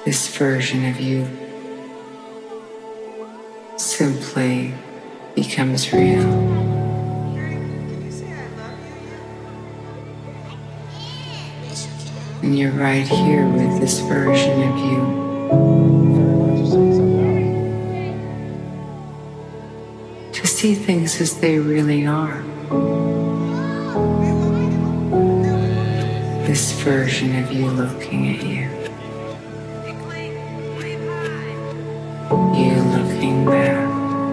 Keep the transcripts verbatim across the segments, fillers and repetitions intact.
This version of you simply becomes real. And you're right here with this version of you. To see things as they really are. This version of you looking at you. You looking back.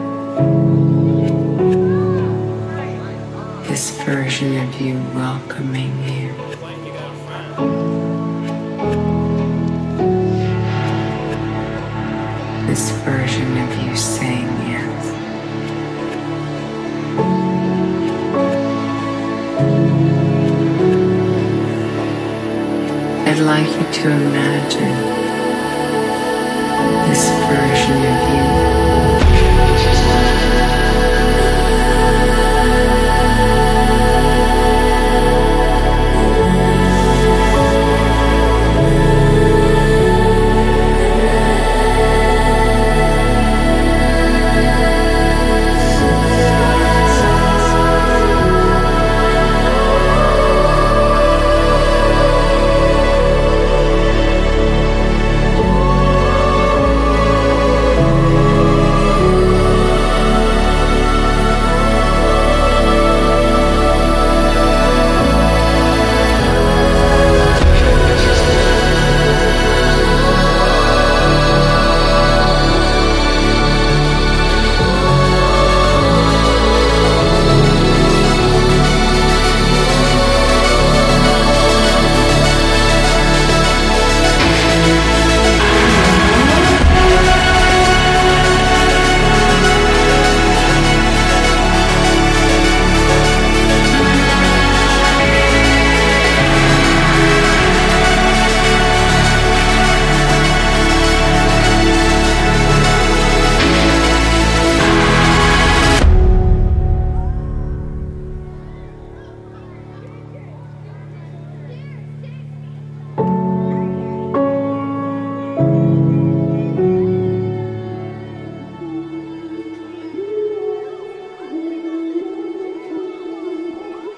This version of you welcoming you. This version of you saying yes. I'd like you to imagine